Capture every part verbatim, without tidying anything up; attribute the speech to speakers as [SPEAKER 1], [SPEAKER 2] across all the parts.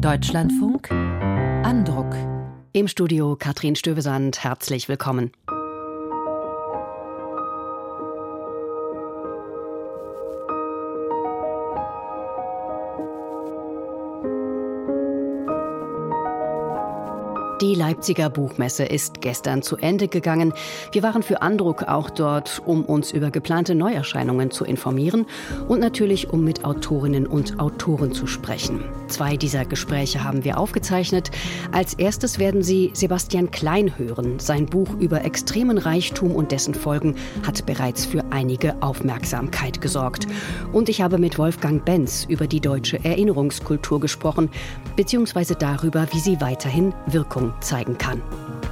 [SPEAKER 1] Deutschlandfunk Andruck.
[SPEAKER 2] Im Studio Katrin Stövesand, herzlich willkommen. Die Leipziger Buchmesse ist gestern zu Ende gegangen. Wir waren für Andruck auch dort, um uns über geplante Neuerscheinungen zu informieren und natürlich, um mit Autorinnen und Autoren zu sprechen. Zwei dieser Gespräche haben wir aufgezeichnet. Als erstes werden Sie Sebastian Klein hören. Sein Buch über extremen Reichtum und dessen Folgen hat bereits für einige Aufmerksamkeit gesorgt. Und ich habe mit Wolfgang Benz über die deutsche Erinnerungskultur gesprochen, beziehungsweise darüber, wie sie weiterhin Wirkung zeigen kann.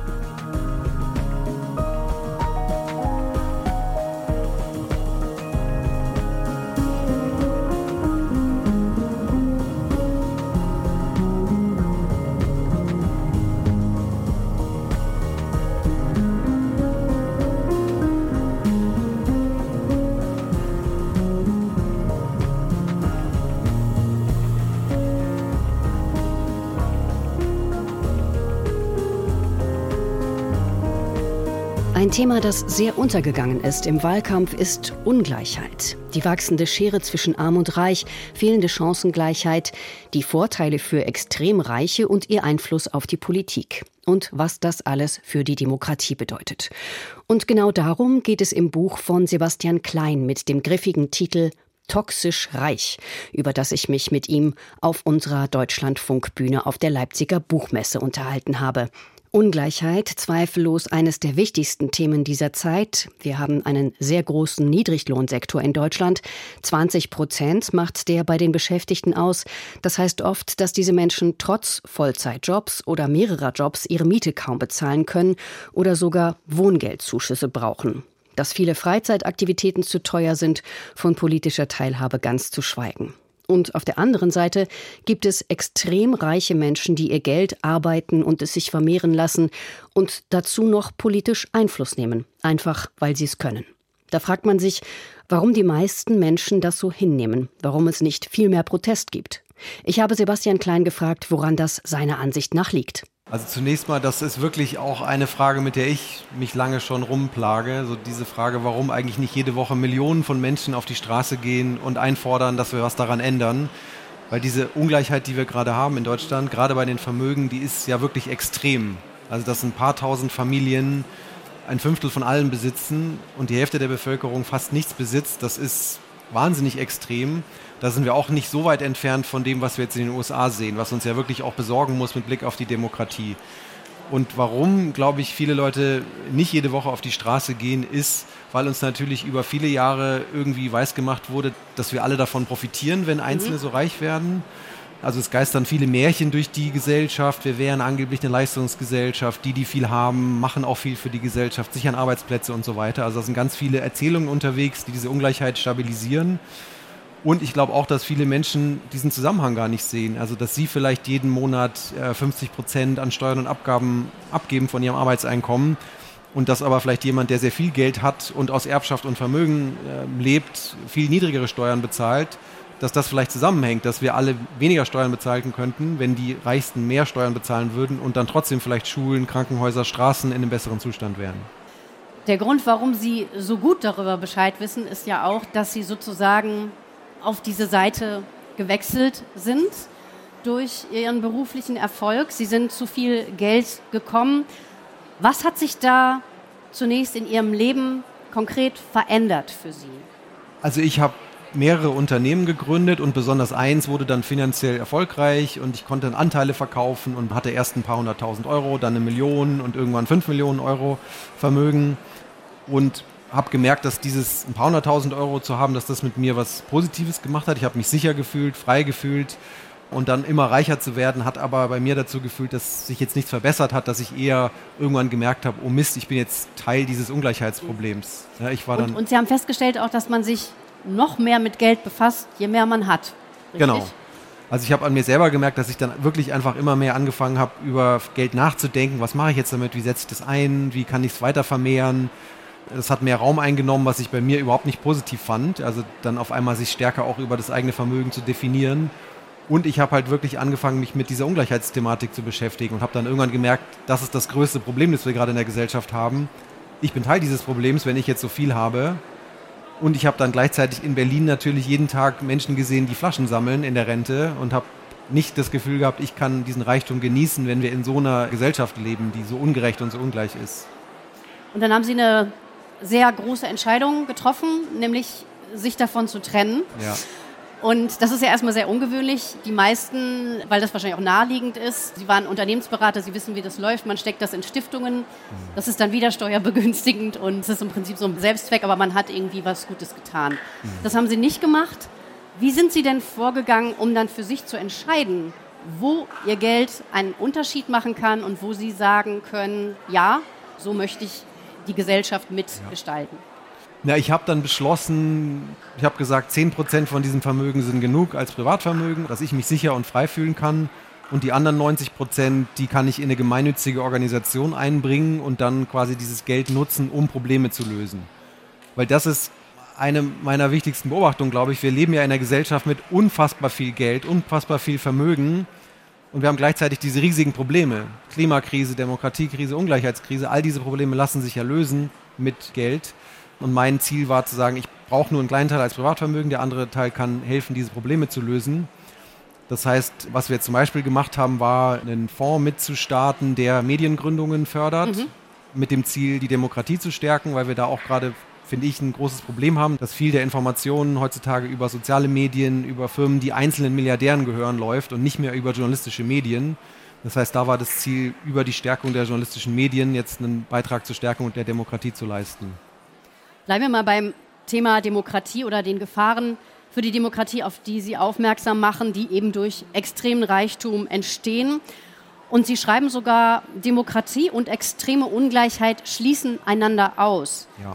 [SPEAKER 2] Ein Thema, das sehr untergegangen ist im Wahlkampf, ist Ungleichheit. Die wachsende Schere zwischen Arm und Reich, fehlende Chancengleichheit, die Vorteile für extrem Reiche und ihr Einfluss auf die Politik. Und was das alles für die Demokratie bedeutet. Und genau darum geht es im Buch von Sebastian Klein mit dem griffigen Titel Toxisch reich, über das ich mich mit ihm auf unserer Deutschlandfunkbühne auf der Leipziger Buchmesse unterhalten habe. Ungleichheit, zweifellos eines der wichtigsten Themen dieser Zeit. Wir haben einen sehr großen Niedriglohnsektor in Deutschland. zwanzig Prozent macht der bei den Beschäftigten aus. Das heißt oft, dass diese Menschen trotz Vollzeitjobs oder mehrerer Jobs ihre Miete kaum bezahlen können oder sogar Wohngeldzuschüsse brauchen. Dass viele Freizeitaktivitäten zu teuer sind, von politischer Teilhabe ganz zu schweigen. Und auf der anderen Seite gibt es extrem reiche Menschen, die ihr Geld arbeiten und es sich vermehren lassen und dazu noch politisch Einfluss nehmen, einfach weil sie es können. Da fragt man sich, warum die meisten Menschen das so hinnehmen, warum es nicht viel mehr Protest gibt. Ich habe Sebastian Klein gefragt, woran das seiner Ansicht nach liegt.
[SPEAKER 3] Also zunächst mal, das ist wirklich auch eine Frage, mit der ich mich lange schon rumplage. So diese Frage, warum eigentlich nicht jede Woche Millionen von Menschen auf die Straße gehen und einfordern, dass wir was daran ändern. Weil diese Ungleichheit, die wir gerade haben in Deutschland, gerade bei den Vermögen, die ist ja wirklich extrem. Also dass ein paar tausend Familien ein Fünftel von allen besitzen und die Hälfte der Bevölkerung fast nichts besitzt, das ist wahnsinnig extrem. Da sind wir auch nicht so weit entfernt von dem, was wir jetzt in den U S A sehen, was uns ja wirklich auch besorgen muss mit Blick auf die Demokratie. Und warum, glaube ich, viele Leute nicht jede Woche auf die Straße gehen, ist, weil uns natürlich über viele Jahre irgendwie weisgemacht wurde, dass wir alle davon profitieren, wenn Einzelne mhm. so reich werden. Also es geistern viele Märchen durch die Gesellschaft. Wir wären angeblich eine Leistungsgesellschaft. Die, die viel haben, machen auch viel für die Gesellschaft, sichern Arbeitsplätze und so weiter. Also da sind ganz viele Erzählungen unterwegs, die diese Ungleichheit stabilisieren. Und ich glaube auch, dass viele Menschen diesen Zusammenhang gar nicht sehen. Also dass sie vielleicht jeden Monat äh, fünfzig Prozent an Steuern und Abgaben abgeben von ihrem Arbeitseinkommen und dass aber vielleicht jemand, der sehr viel Geld hat und aus Erbschaft und Vermögen äh, lebt, viel niedrigere Steuern bezahlt, dass das vielleicht zusammenhängt, dass wir alle weniger Steuern bezahlen könnten, wenn die Reichsten mehr Steuern bezahlen würden und dann trotzdem vielleicht Schulen, Krankenhäuser, Straßen in einem besseren Zustand wären.
[SPEAKER 4] Der Grund, warum Sie so gut darüber Bescheid wissen, ist ja auch, dass Sie sozusagen auf diese Seite gewechselt sind durch Ihren beruflichen Erfolg. Sie sind zu viel Geld gekommen. Was hat sich da zunächst in Ihrem Leben konkret verändert für Sie?
[SPEAKER 3] Also ich habe mehrere Unternehmen gegründet und besonders eins wurde dann finanziell erfolgreich und ich konnte dann Anteile verkaufen und hatte erst ein paar hunderttausend Euro, dann eine Million und irgendwann fünf Millionen Euro Vermögen und habe gemerkt, dass dieses ein paar hunderttausend Euro zu haben, dass das mit mir was Positives gemacht hat. Ich habe mich sicher gefühlt, frei gefühlt und dann immer reicher zu werden, hat aber bei mir dazu gefühlt, dass sich jetzt nichts verbessert hat, dass ich eher irgendwann gemerkt habe, oh Mist, ich bin jetzt Teil dieses Ungleichheitsproblems. Ja, ich war dann
[SPEAKER 4] und, und Sie haben festgestellt auch, dass man sich noch mehr mit Geld befasst, je mehr man hat. Richtig?
[SPEAKER 3] Genau. Also ich habe an mir selber gemerkt, dass ich dann wirklich einfach immer mehr angefangen habe, über Geld nachzudenken. Was mache ich jetzt damit? Wie setze ich das ein? Wie kann ich es weiter vermehren? Das hat mehr Raum eingenommen, was ich bei mir überhaupt nicht positiv fand. Also dann auf einmal sich stärker auch über das eigene Vermögen zu definieren. Und ich habe halt wirklich angefangen, mich mit dieser Ungleichheitsthematik zu beschäftigen und habe dann irgendwann gemerkt, das ist das größte Problem, das wir gerade in der Gesellschaft haben. Ich bin Teil dieses Problems, wenn ich jetzt so viel habe. Und ich habe dann gleichzeitig in Berlin natürlich jeden Tag Menschen gesehen, die Flaschen sammeln in der Rente und habe nicht das Gefühl gehabt, ich kann diesen Reichtum genießen, wenn wir in so einer Gesellschaft leben, die so ungerecht und so ungleich ist.
[SPEAKER 4] Und dann haben Sie eine sehr große Entscheidung getroffen, nämlich sich davon zu trennen.
[SPEAKER 3] Ja.
[SPEAKER 4] Und das ist ja erstmal sehr ungewöhnlich. Die meisten, weil das wahrscheinlich auch naheliegend ist, Sie waren Unternehmensberater, Sie wissen, wie das läuft. Man steckt das in Stiftungen. Das ist dann wieder steuerbegünstigend und es ist im Prinzip so ein Selbstzweck, aber man hat irgendwie was Gutes getan. Das haben Sie nicht gemacht. Wie sind Sie denn vorgegangen, um dann für sich zu entscheiden, wo Ihr Geld einen Unterschied machen kann und wo Sie sagen können, ja, so möchte ich die Gesellschaft mitgestalten?
[SPEAKER 3] Ja, ich habe dann beschlossen, ich habe gesagt, zehn Prozent von diesem Vermögen sind genug als Privatvermögen, dass ich mich sicher und frei fühlen kann. Und die anderen neunzig Prozent, die kann ich in eine gemeinnützige Organisation einbringen und dann quasi dieses Geld nutzen, um Probleme zu lösen. Weil das ist eine meiner wichtigsten Beobachtungen, glaube ich. Wir leben ja in einer Gesellschaft mit unfassbar viel Geld, unfassbar viel Vermögen. Und wir haben gleichzeitig diese riesigen Probleme. Klimakrise, Demokratiekrise, Ungleichheitskrise. All diese Probleme lassen sich ja lösen mit Geld. Und mein Ziel war zu sagen, ich brauche nur einen kleinen Teil als Privatvermögen, der andere Teil kann helfen, diese Probleme zu lösen. Das heißt, was wir jetzt zum Beispiel gemacht haben, war, einen Fonds mitzustarten, der Mediengründungen fördert, mhm. mit dem Ziel, die Demokratie zu stärken, weil wir da auch gerade, finde ich, ein großes Problem haben, dass viel der Informationen heutzutage über soziale Medien, über Firmen, die einzelnen Milliardären gehören, läuft und nicht mehr über journalistische Medien. Das heißt, da war das Ziel, über die Stärkung der journalistischen Medien jetzt einen Beitrag zur Stärkung der Demokratie zu leisten.
[SPEAKER 4] Bleiben wir mal beim Thema Demokratie oder den Gefahren für die Demokratie, auf die Sie aufmerksam machen, die eben durch extremen Reichtum entstehen. Und Sie schreiben sogar, Demokratie und extreme Ungleichheit schließen einander aus.
[SPEAKER 3] Ja.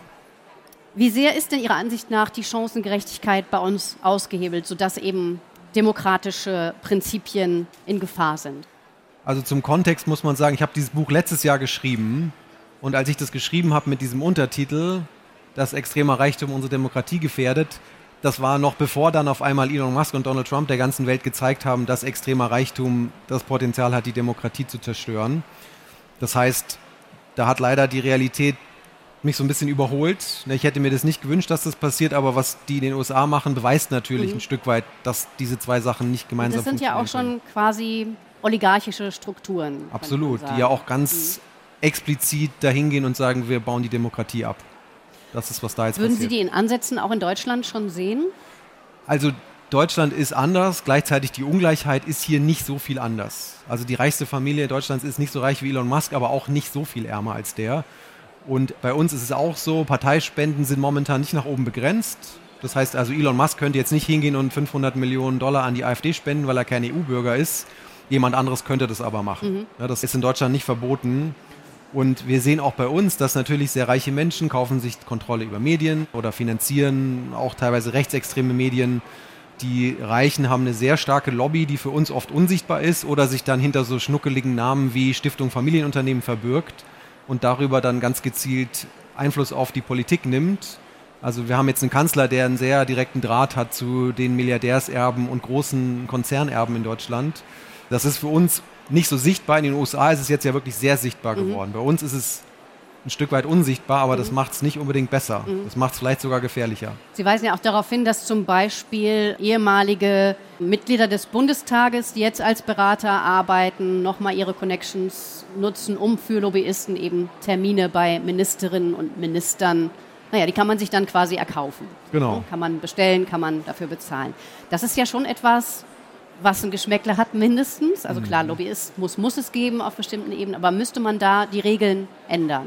[SPEAKER 4] Wie sehr ist denn Ihrer Ansicht nach die Chancengerechtigkeit bei uns ausgehebelt, sodass eben demokratische Prinzipien in Gefahr sind?
[SPEAKER 3] Also zum Kontext muss man sagen, ich habe dieses Buch letztes Jahr geschrieben und als ich das geschrieben habe mit diesem Untertitel, dass extremer Reichtum unsere Demokratie gefährdet, das war noch bevor dann auf einmal Elon Musk und Donald Trump der ganzen Welt gezeigt haben, dass extremer Reichtum das Potenzial hat, die Demokratie zu zerstören. Das heißt, da hat leider die Realität mich so ein bisschen überholt. Ich hätte mir das nicht gewünscht, dass das passiert, aber was die in den U S A machen, beweist natürlich mhm. ein Stück weit, dass diese zwei Sachen nicht gemeinsam funktionieren.
[SPEAKER 4] Das sind ja auch schon quasi oligarchische Strukturen.
[SPEAKER 3] Absolut, die ja auch ganz mhm. explizit dahin gehen und sagen, wir bauen die Demokratie ab. Das ist, was da jetzt
[SPEAKER 4] Würden
[SPEAKER 3] passiert.
[SPEAKER 4] Sie die in Ansätzen auch in Deutschland schon sehen?
[SPEAKER 3] Also Deutschland ist anders, gleichzeitig die Ungleichheit ist hier nicht so viel anders. Also die reichste Familie Deutschlands ist nicht so reich wie Elon Musk, aber auch nicht so viel ärmer als der. Und bei uns ist es auch so, Parteispenden sind momentan nicht nach oben begrenzt. Das heißt also, Elon Musk könnte jetzt nicht hingehen und fünfhundert Millionen Dollar an die AfD spenden, weil er kein E U-Bürger ist. Jemand anderes könnte das aber machen. Mhm. Ja, das ist in Deutschland nicht verboten. Und wir sehen auch bei uns, dass natürlich sehr reiche Menschen kaufen sich Kontrolle über Medien oder finanzieren auch teilweise rechtsextreme Medien. Die Reichen haben eine sehr starke Lobby, die für uns oft unsichtbar ist oder sich dann hinter so schnuckeligen Namen wie Stiftung Familienunternehmen verbirgt und darüber dann ganz gezielt Einfluss auf die Politik nimmt. Also wir haben jetzt einen Kanzler, der einen sehr direkten Draht hat zu den Milliardärserben und großen Konzernerben in Deutschland. Das ist für uns nicht so sichtbar. In den U S A ist es jetzt ja wirklich sehr sichtbar geworden. Mhm. Bei uns ist es ein Stück weit unsichtbar, aber mhm. das macht es nicht unbedingt besser. Mhm. Das macht es vielleicht sogar gefährlicher.
[SPEAKER 4] Sie weisen ja auch darauf hin, dass zum Beispiel ehemalige Mitglieder des Bundestages, die jetzt als Berater arbeiten, nochmal ihre Connections nutzen, um für Lobbyisten eben Termine bei Ministerinnen und Ministern, naja, die kann man sich dann quasi erkaufen.
[SPEAKER 3] Genau.
[SPEAKER 4] Kann man bestellen, kann man dafür bezahlen. Das ist ja schon etwas, was ein Geschmäckle hat mindestens. Also klar, Lobbyismus muss es geben auf bestimmten Ebenen, aber müsste man da die Regeln ändern?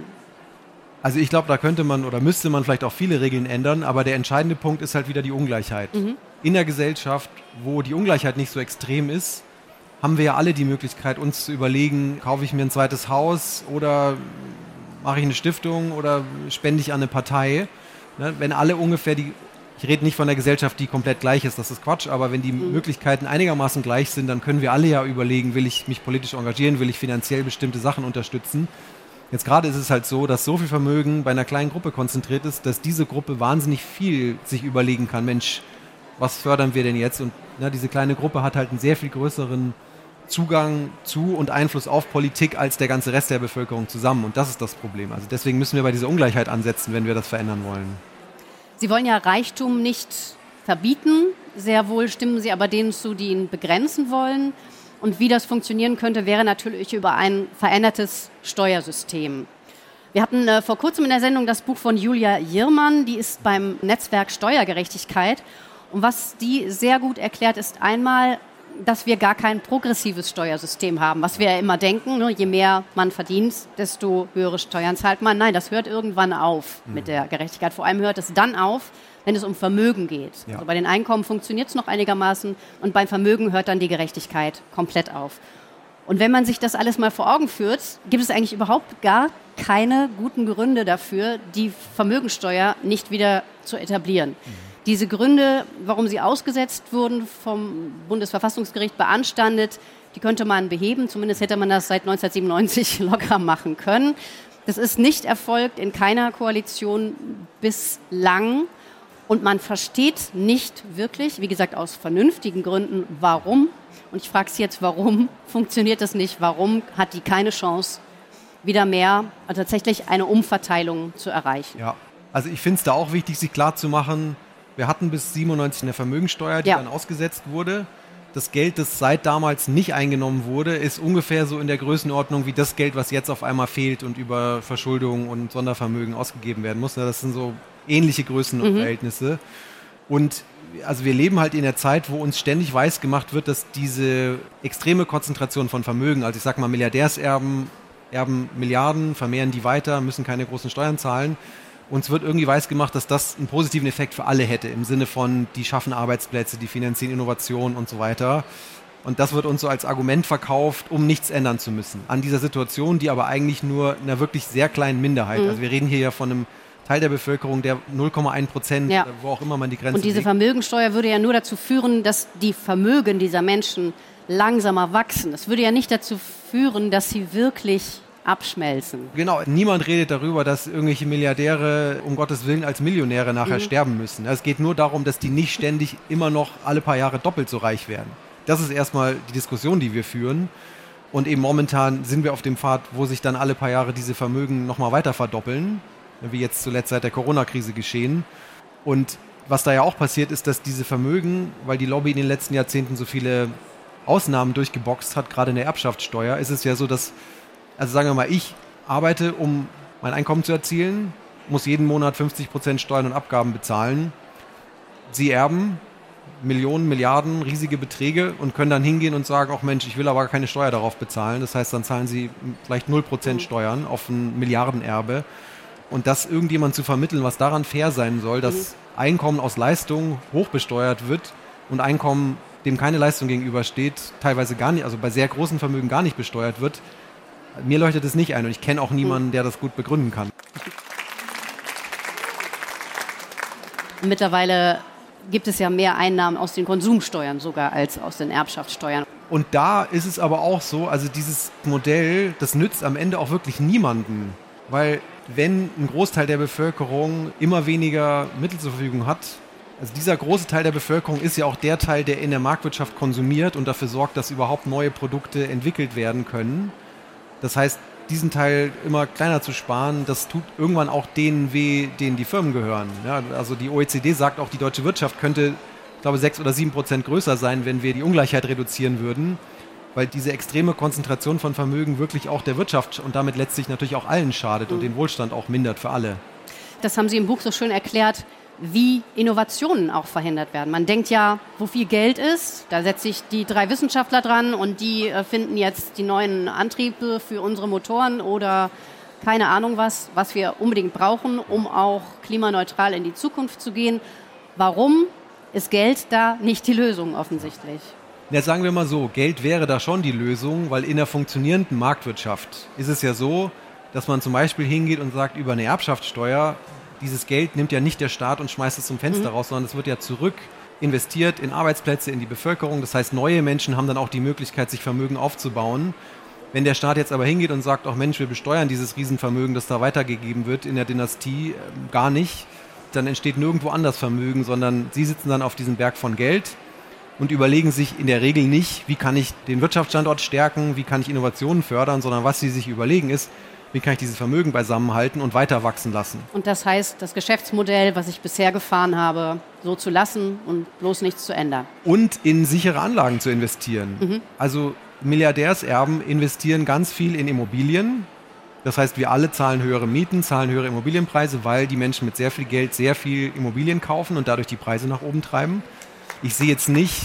[SPEAKER 3] Also ich glaube, da könnte man oder müsste man vielleicht auch viele Regeln ändern, aber der entscheidende Punkt ist halt wieder die Ungleichheit. Mhm. In der Gesellschaft, wo die Ungleichheit nicht so extrem ist, haben wir ja alle die Möglichkeit, uns zu überlegen, kaufe ich mir ein zweites Haus oder mache ich eine Stiftung oder spende ich an eine Partei. Ne, wenn alle ungefähr die, ich rede nicht von der Gesellschaft, die komplett gleich ist, das ist Quatsch, aber wenn die mhm. Möglichkeiten einigermaßen gleich sind, dann können wir alle ja überlegen, will ich mich politisch engagieren, will ich finanziell bestimmte Sachen unterstützen. Jetzt gerade ist es halt so, dass so viel Vermögen bei einer kleinen Gruppe konzentriert ist, dass diese Gruppe wahnsinnig viel sich überlegen kann. Mensch, was fördern wir denn jetzt? Und na, diese kleine Gruppe hat halt einen sehr viel größeren Zugang zu und Einfluss auf Politik als der ganze Rest der Bevölkerung zusammen. Und das ist das Problem. Also deswegen müssen wir bei dieser Ungleichheit ansetzen, wenn wir das verändern wollen.
[SPEAKER 4] Sie wollen ja Reichtum nicht verbieten. Sehr wohl stimmen Sie aber denen zu, die ihn begrenzen wollen. Und wie das funktionieren könnte, wäre natürlich über ein verändertes Steuersystem. Wir hatten äh, vor kurzem in der Sendung das Buch von Julia Jirmann, die ist beim Netzwerk Steuergerechtigkeit. Und was die sehr gut erklärt, ist einmal, dass wir gar kein progressives Steuersystem haben, was wir ja immer denken, ne, je mehr man verdient, desto höhere Steuern zahlt man. Nein, das hört irgendwann auf mhm. mit der Gerechtigkeit. Vor allem hört es dann auf, wenn es um Vermögen geht. Ja. Also bei den Einkommen funktioniert es noch einigermaßen und beim Vermögen hört dann die Gerechtigkeit komplett auf. Und wenn man sich das alles mal vor Augen führt, gibt es eigentlich überhaupt gar keine guten Gründe dafür, die Vermögensteuer nicht wieder zu etablieren. Mhm. Diese Gründe, warum sie ausgesetzt wurden, vom Bundesverfassungsgericht beanstandet, die könnte man beheben. Zumindest hätte man das seit neunzehnhundertsiebenundneunzig locker machen können. Das ist nicht erfolgt in keiner Koalition bislang. Und man versteht nicht wirklich, wie gesagt, aus vernünftigen Gründen, warum. Und ich frage Sie jetzt, warum funktioniert das nicht? Warum hat die keine Chance, wieder mehr, also tatsächlich eine Umverteilung zu erreichen?
[SPEAKER 3] Ja, also ich finde es da auch wichtig, sich klar zu machen, wir hatten bis siebenundneunzig eine Vermögensteuer, die ja. dann ausgesetzt wurde. Das Geld, das seit damals nicht eingenommen wurde, ist ungefähr so in der Größenordnung wie das Geld, was jetzt auf einmal fehlt und über Verschuldung und Sondervermögen ausgegeben werden muss. Das sind so ähnliche Größenverhältnisse. Mhm. Und also wir leben halt in der Zeit, wo uns ständig weiß gemacht wird, dass diese extreme Konzentration von Vermögen, also ich sag mal Milliardärserben, erben Milliarden, vermehren die weiter, müssen keine großen Steuern zahlen. Uns wird irgendwie weiß gemacht, dass das einen positiven Effekt für alle hätte, im Sinne von, die schaffen Arbeitsplätze, die finanzieren Innovation und so weiter. Und das wird uns so als Argument verkauft, um nichts ändern zu müssen. An dieser Situation, die aber eigentlich nur einer wirklich sehr kleinen Minderheit, mhm. also wir reden hier ja von einem Teil der Bevölkerung, der null Komma eins Prozent, ja. wo auch immer man die Grenze
[SPEAKER 4] Und diese
[SPEAKER 3] legt.
[SPEAKER 4] Vermögensteuer würde ja nur dazu führen, dass die Vermögen dieser Menschen langsamer wachsen. Das würde ja nicht dazu führen, dass sie wirklich abschmelzen.
[SPEAKER 3] Genau, niemand redet darüber, dass irgendwelche Milliardäre um Gottes Willen als Millionäre nachher mhm. sterben müssen. Es geht nur darum, dass die nicht ständig immer noch alle paar Jahre doppelt so reich werden. Das ist erstmal die Diskussion, die wir führen. Und eben momentan sind wir auf dem Pfad, wo sich dann alle paar Jahre diese Vermögen nochmal weiter verdoppeln, wie jetzt zuletzt seit der Corona-Krise geschehen. Und was da ja auch passiert, ist, dass diese Vermögen, weil die Lobby in den letzten Jahrzehnten so viele Ausnahmen durchgeboxt hat, gerade in der Erbschaftssteuer, ist es ja so, dass Also sagen wir mal, ich arbeite, um mein Einkommen zu erzielen, muss jeden Monat fünfzig Prozent Steuern und Abgaben bezahlen. Sie erben Millionen, Milliarden, riesige Beträge und können dann hingehen und sagen, ach Mensch, ich will aber keine Steuer darauf bezahlen. Das heißt, dann zahlen sie vielleicht null Prozent Steuern auf ein Milliardenerbe. Und das irgendjemand zu vermitteln, was daran fair sein soll, dass Einkommen aus Leistung hochbesteuert wird und Einkommen, dem keine Leistung gegenübersteht, teilweise gar nicht, also bei sehr großen Vermögen gar nicht besteuert wird, mir leuchtet es nicht ein und ich kenne auch niemanden, der das gut begründen kann.
[SPEAKER 4] Mittlerweile gibt es ja mehr Einnahmen aus den Konsumsteuern sogar als aus den Erbschaftssteuern.
[SPEAKER 3] Und da ist es aber auch so, also dieses Modell, das nützt am Ende auch wirklich niemanden. Weil wenn ein Großteil der Bevölkerung immer weniger Mittel zur Verfügung hat, also dieser große Teil der Bevölkerung ist ja auch der Teil, der in der Marktwirtschaft konsumiert und dafür sorgt, dass überhaupt neue Produkte entwickelt werden können. Das heißt, diesen Teil immer kleiner zu sparen, das tut irgendwann auch denen weh, denen die Firmen gehören. Ja, also die O E C D sagt auch, die deutsche Wirtschaft könnte, ich glaube, sechs oder sieben Prozent größer sein, wenn wir die Ungleichheit reduzieren würden, weil diese extreme Konzentration von Vermögen wirklich auch der Wirtschaft und damit letztlich natürlich auch allen schadet und den Wohlstand auch mindert für alle.
[SPEAKER 4] Das haben Sie im Buch so schön erklärt, wie Innovationen auch verhindert werden. Man denkt ja, wo viel Geld ist, da setze sich die drei Wissenschaftler dran und die äh, finden jetzt die neuen Antriebe für unsere Motoren oder keine Ahnung was, was wir unbedingt brauchen, um auch klimaneutral in die Zukunft zu gehen. Warum ist Geld da nicht die Lösung offensichtlich?
[SPEAKER 3] Ja, sagen wir mal so, Geld wäre da schon die Lösung, weil in der funktionierenden Marktwirtschaft ist es ja so, dass man zum Beispiel hingeht und sagt, über eine Erbschaftssteuer, dieses Geld nimmt ja nicht der Staat und schmeißt es zum Fenster mhm. raus, sondern es wird ja zurück investiert in Arbeitsplätze, in die Bevölkerung. Das heißt, neue Menschen haben dann auch die Möglichkeit, sich Vermögen aufzubauen. Wenn der Staat jetzt aber hingeht und sagt, ach Mensch, wir besteuern dieses Riesenvermögen, das da weitergegeben wird in der Dynastie, äh, gar nicht, dann entsteht nirgendwo anders Vermögen, sondern sie sitzen dann auf diesem Berg von Geld und überlegen sich in der Regel nicht, wie kann ich den Wirtschaftsstandort stärken, wie kann ich Innovationen fördern, sondern was sie sich überlegen ist, wie kann ich dieses Vermögen beisammenhalten und weiter wachsen lassen.
[SPEAKER 4] Und das heißt, das Geschäftsmodell, was ich bisher gefahren habe, so zu lassen und bloß nichts zu ändern.
[SPEAKER 3] Und in sichere Anlagen zu investieren.
[SPEAKER 4] Mhm.
[SPEAKER 3] Also Milliardärserben investieren ganz viel in Immobilien. Das heißt, wir alle zahlen höhere Mieten, zahlen höhere Immobilienpreise, weil die Menschen mit sehr viel Geld sehr viel Immobilien kaufen und dadurch die Preise nach oben treiben. Ich sehe jetzt nicht...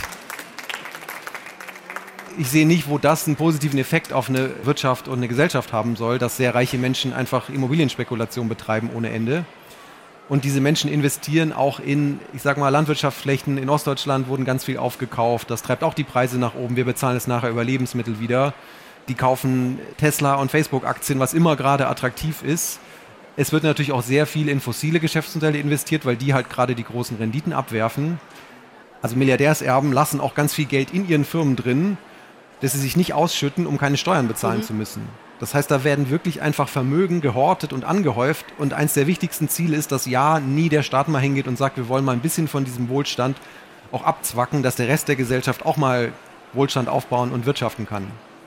[SPEAKER 3] Ich sehe nicht, wo das einen positiven Effekt auf eine Wirtschaft und eine Gesellschaft haben soll, dass sehr reiche Menschen einfach Immobilienspekulation betreiben ohne Ende. Und diese Menschen investieren auch in, ich sag mal, Landwirtschaftsflächen. In Ostdeutschland wurden ganz viel aufgekauft. Das treibt auch die Preise nach oben. Wir bezahlen es nachher über Lebensmittel wieder. Die kaufen Tesla- und Facebook-Aktien, was immer gerade attraktiv ist. Es wird natürlich auch sehr viel in fossile Geschäftsmodelle investiert, weil die halt gerade die großen Renditen abwerfen. Also Milliardärserben lassen auch ganz viel Geld in ihren Firmen drin, dass sie sich nicht ausschütten, um keine Steuern bezahlen mhm. zu müssen. Das heißt, da werden wirklich einfach Vermögen gehortet und angehäuft. Und eins der wichtigsten Ziele ist, dass ja nie der Staat mal hingeht und sagt, wir wollen mal ein bisschen von diesem Wohlstand auch abzwacken, dass der Rest der Gesellschaft auch mal Wohlstand aufbauen und wirtschaften kann.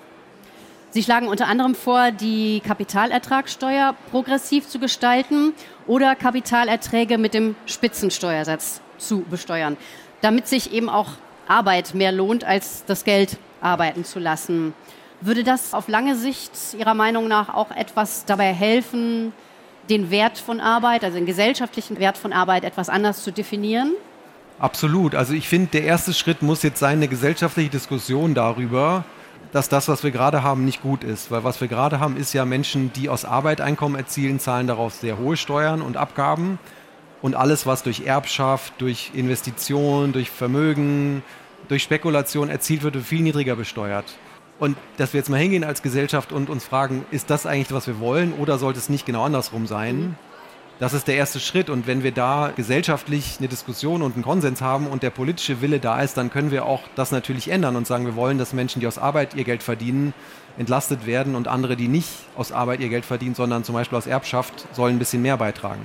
[SPEAKER 4] Sie schlagen unter anderem vor, die Kapitalertragssteuer progressiv zu gestalten oder Kapitalerträge mit dem Spitzensteuersatz zu besteuern, damit sich eben auch Arbeit mehr lohnt, als das Geld arbeiten zu lassen. Würde das auf lange Sicht Ihrer Meinung nach auch etwas dabei helfen, den Wert von Arbeit, also den gesellschaftlichen Wert von Arbeit etwas anders zu definieren?
[SPEAKER 3] Absolut. Also ich finde, der erste Schritt muss jetzt sein, eine gesellschaftliche Diskussion darüber, dass das, was wir gerade haben, nicht gut ist. Weil was wir gerade haben, ist ja Menschen, die aus Arbeit Einkommen erzielen, zahlen darauf sehr hohe Steuern und Abgaben. Und alles, was durch Erbschaft, durch Investition, durch Vermögen, durch Spekulation erzielt wird, wird viel niedriger besteuert. Und dass wir jetzt mal hingehen als Gesellschaft und uns fragen, ist das eigentlich, was wir wollen oder sollte es nicht genau andersrum sein? Das ist der erste Schritt. Und wenn wir da gesellschaftlich eine Diskussion und einen Konsens haben und der politische Wille da ist, dann können wir auch das natürlich ändern und sagen, wir wollen, dass Menschen, die aus Arbeit ihr Geld verdienen, entlastet werden und andere, die nicht aus Arbeit ihr Geld verdienen, sondern zum Beispiel aus Erbschaft, sollen ein bisschen mehr beitragen.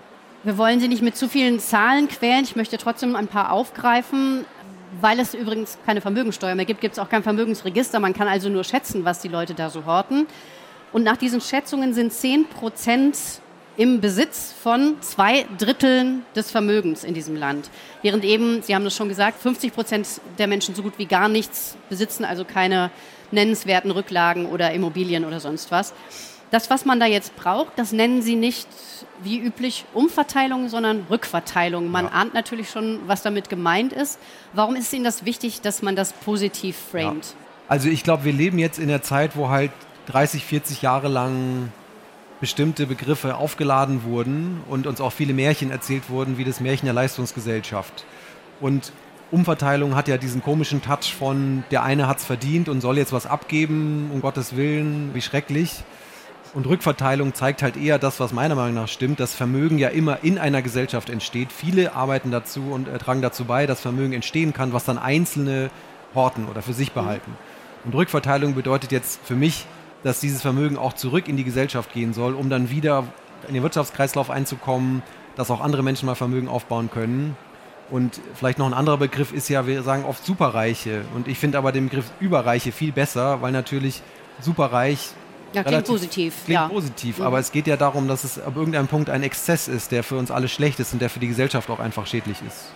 [SPEAKER 4] Wir wollen Sie nicht mit zu vielen Zahlen quälen. Ich möchte trotzdem ein paar aufgreifen. Weil es übrigens keine Vermögenssteuer mehr gibt, gibt es auch kein Vermögensregister. Man kann also nur schätzen, was die Leute da so horten. Und nach diesen Schätzungen sind zehn Prozent im Besitz von zwei Dritteln des Vermögens in diesem Land. Während eben, Sie haben das schon gesagt, fünfzig Prozent der Menschen so gut wie gar nichts besitzen, also keine nennenswerten Rücklagen oder Immobilien oder sonst was. Das, was man da jetzt braucht, das nennen Sie nicht wie üblich Umverteilung, sondern Rückverteilung. Man ja. ahnt natürlich schon, was damit gemeint ist. Warum ist Ihnen das wichtig, dass man das positiv framet?
[SPEAKER 3] Ja. Also ich glaube, wir leben jetzt in der Zeit, wo halt dreißig, vierzig Jahre lang bestimmte Begriffe aufgeladen wurden und uns auch viele Märchen erzählt wurden, wie das Märchen der Leistungsgesellschaft. Und Umverteilung hat ja diesen komischen Touch von, der eine hat es verdient und soll jetzt was abgeben, um Gottes Willen, wie schrecklich. Und Rückverteilung zeigt halt eher das, was meiner Meinung nach stimmt, dass Vermögen ja immer in einer Gesellschaft entsteht. Viele arbeiten dazu und äh, tragen dazu bei, dass Vermögen entstehen kann, was dann Einzelne horten oder für sich behalten. Und Rückverteilung bedeutet jetzt für mich, dass dieses Vermögen auch zurück in die Gesellschaft gehen soll, um dann wieder in den Wirtschaftskreislauf einzukommen, dass auch andere Menschen mal Vermögen aufbauen können. Und vielleicht noch ein anderer Begriff ist ja, wir sagen oft Superreiche. Und ich finde aber den Begriff Überreiche viel besser, weil natürlich superreich
[SPEAKER 4] ja, klingt positiv.
[SPEAKER 3] Klingt
[SPEAKER 4] ja.
[SPEAKER 3] positiv,
[SPEAKER 4] mhm.
[SPEAKER 3] aber es geht ja darum, dass es ab irgendeinem Punkt ein Exzess ist, der für uns alle schlecht ist und der für die Gesellschaft auch einfach schädlich ist.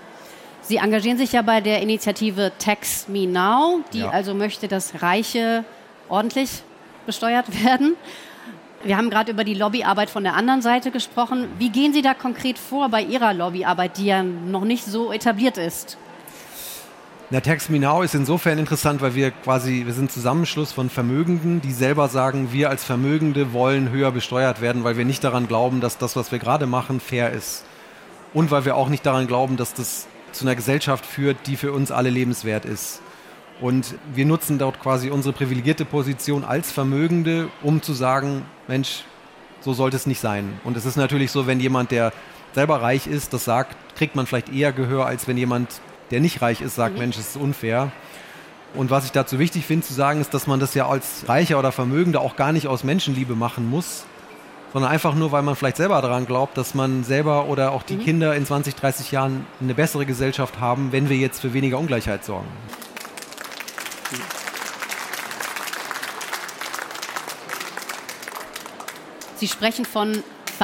[SPEAKER 4] Sie engagieren sich ja bei der Initiative Tax Me Now, die ja. also möchte, dass Reiche ordentlich besteuert werden. Wir haben gerade über die Lobbyarbeit von der anderen Seite gesprochen. Wie gehen Sie da konkret vor bei Ihrer Lobbyarbeit, die ja noch nicht so etabliert ist?
[SPEAKER 3] Der Tax Me Now ist insofern interessant, weil wir quasi, wir sind Zusammenschluss von Vermögenden, die selber sagen, wir als Vermögende wollen höher besteuert werden, weil wir nicht daran glauben, dass das, was wir gerade machen, fair ist. Und weil wir auch nicht daran glauben, dass das zu einer Gesellschaft führt, die für uns alle lebenswert ist. Und wir nutzen dort quasi unsere privilegierte Position als Vermögende, um zu sagen, Mensch, so sollte es nicht sein. Und es ist natürlich so, wenn jemand, der selber reich ist, das sagt, kriegt man vielleicht eher Gehör, als wenn jemand, der nicht reich ist, sagt, mhm. Mensch, es ist unfair. Und was ich dazu wichtig finde zu sagen, ist, dass man das ja als Reicher oder Vermögender auch gar nicht aus Menschenliebe machen muss, sondern einfach nur, weil man vielleicht selber daran glaubt, dass man selber oder auch die mhm. Kinder in zwanzig, dreißig Jahren eine bessere Gesellschaft haben, wenn wir jetzt für weniger Ungleichheit sorgen.
[SPEAKER 4] Sie sprechen von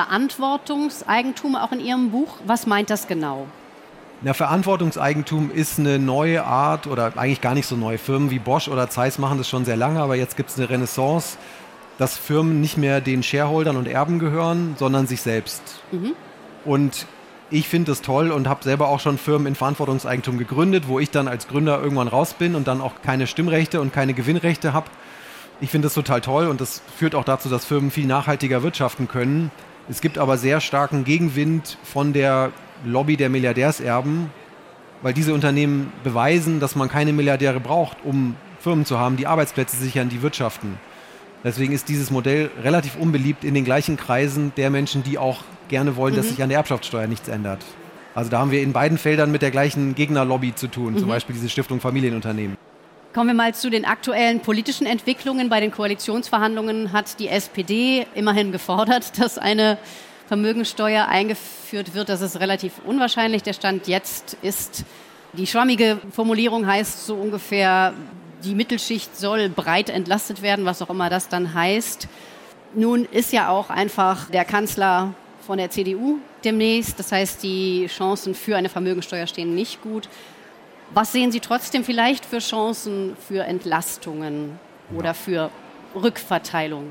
[SPEAKER 4] Verantwortungseigentum auch in Ihrem Buch. Was meint das genau?
[SPEAKER 3] Na, Verantwortungseigentum ist eine neue Art oder eigentlich gar nicht so neu. Firmen wie Bosch oder Zeiss machen das schon sehr lange, aber jetzt gibt es eine Renaissance, dass Firmen nicht mehr den Shareholdern und Erben gehören, sondern sich selbst. Mhm. Und ich finde das toll und habe selber auch schon Firmen in Verantwortungseigentum gegründet, wo ich dann als Gründer irgendwann raus bin und dann auch keine Stimmrechte und keine Gewinnrechte habe. Ich finde das total toll und das führt auch dazu, dass Firmen viel nachhaltiger wirtschaften können. Es gibt aber sehr starken Gegenwind von der Lobby der Milliardärserben, weil diese Unternehmen beweisen, dass man keine Milliardäre braucht, um Firmen zu haben, die Arbeitsplätze sichern, die wirtschaften. Deswegen ist dieses Modell relativ unbeliebt in den gleichen Kreisen der Menschen, die auch gerne wollen, mhm. dass sich an der Erbschaftssteuer nichts ändert. Also da haben wir in beiden Feldern mit der gleichen Gegnerlobby zu tun, mhm. zum Beispiel diese Stiftung Familienunternehmen.
[SPEAKER 4] Kommen wir mal zu den aktuellen politischen Entwicklungen. Bei den Koalitionsverhandlungen hat die S P D immerhin gefordert, dass eine Vermögensteuer eingeführt wird. Das ist relativ unwahrscheinlich. Der Stand jetzt ist, die schwammige Formulierung heißt so ungefähr, die Mittelschicht soll breit entlastet werden, was auch immer das dann heißt. Nun ist ja auch einfach der Kanzler von der C D U demnächst. Das heißt, die Chancen für eine Vermögensteuer stehen nicht gut. Was sehen Sie trotzdem vielleicht für Chancen für Entlastungen oder für Rückverteilung?